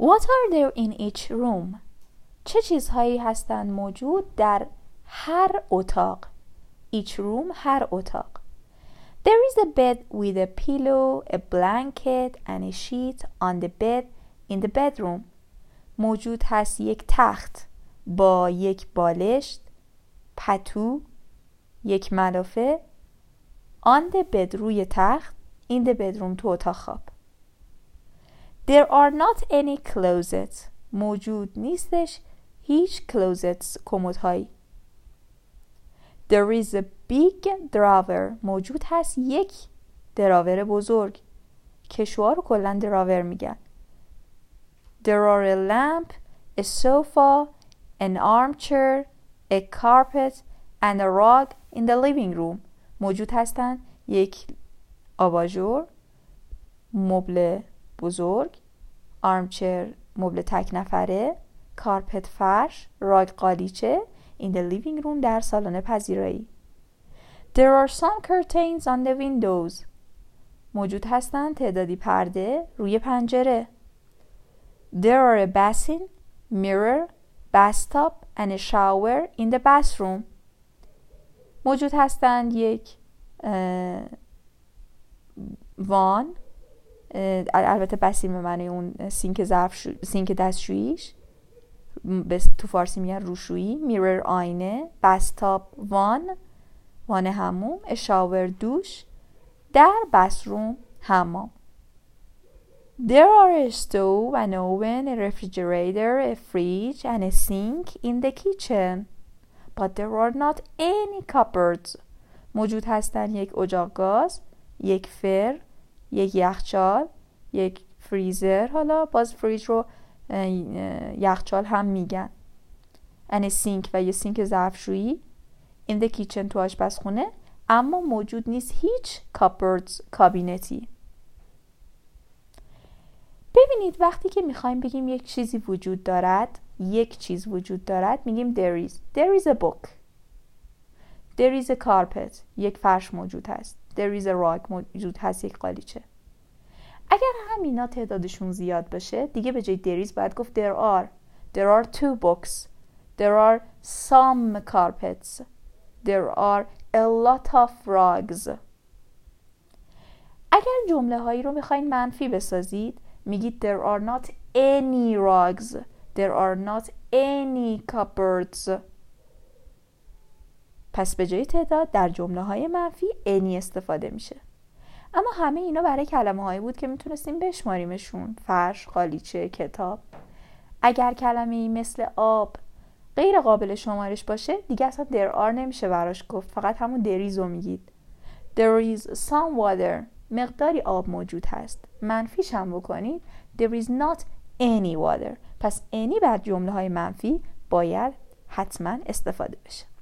What are there in each room? چه چیزهایی هستند موجود در هر اتاق؟ Each room هر اتاق. There is a bed with a pillow, a blanket and a sheet on the bed in the bedroom. موجود هست یک تخت با یک بالشت، پتو، یک ملافه on the bed روی تخت in the bedroom تو اتاق خواب. There are not any closets. موجود نیستش هیچ closets کمدهایی. There is a big drawer. موجود هست یک دراور بزرگ. کشوها رو کلن دراور میگن. There are a lamp, a sofa, an armchair, a carpet and a rug in the living room. موجود هستن یک آباژور، مبل بزرگ، armchair مبل تک نفره، کارپت فرش، راگ قالیچه in the living room در سالن پذیرایی. There are some curtains on the windows. موجود هستن تعدادی پرده روی پنجره. There are a basin, mirror, bathtub and a shower in the bathroom. موجود هستند یک وان، البته بسین به معنی اون سینک دستشوییش، تو فارسی میگن روشویی، میرر آینه، بستاب وان هموم، شاور دوش، در بثروم حمام. There are a stove, an oven, a refrigerator, a fridge and a sink in the kitchen. But there are not any cupboards. موجود هستن یک اجاق گاز، یک فر، یک یخچال، یک فریزر، حالا باز فریج رو یخچال هم میگن، and a sink و یه سینک ظرفشویی in the kitchen تو آشپزخونه، اما موجود نیست هیچ cupboards کابینتی. ببینید وقتی که میخوایم بگیم یک چیزی وجود دارد، یک چیز وجود دارد، میگیم there is a book, there is a carpet، یک فرش موجود هست، there is a rug موجود هست، یک قالیچه. اگر همینا تعدادشون زیاد باشه دیگه به جای there is باید گفت there are two books, there are some carpets, there are a lot of rugs. اگر جمله هایی رو میخواین منفی بسازید میگید there are not any rugs, there are not any cupboards. پس به جای تعداد در جمله های منفی any استفاده میشه. اما همه اینا برای کلمه هایی بود که میتونستیم بشماریمشون، فرش، قالیچه، کتاب. اگر کلمه ای مثل آب غیر قابل شمارش باشه دیگه اصلا there are نمیشه براش گفت، فقط همون there is رو میگید. there is some water، مقداری آب موجود هست. منفیش هم بکنید there is not any water. پس any بر جمله های منفی باید حتما استفاده بشه.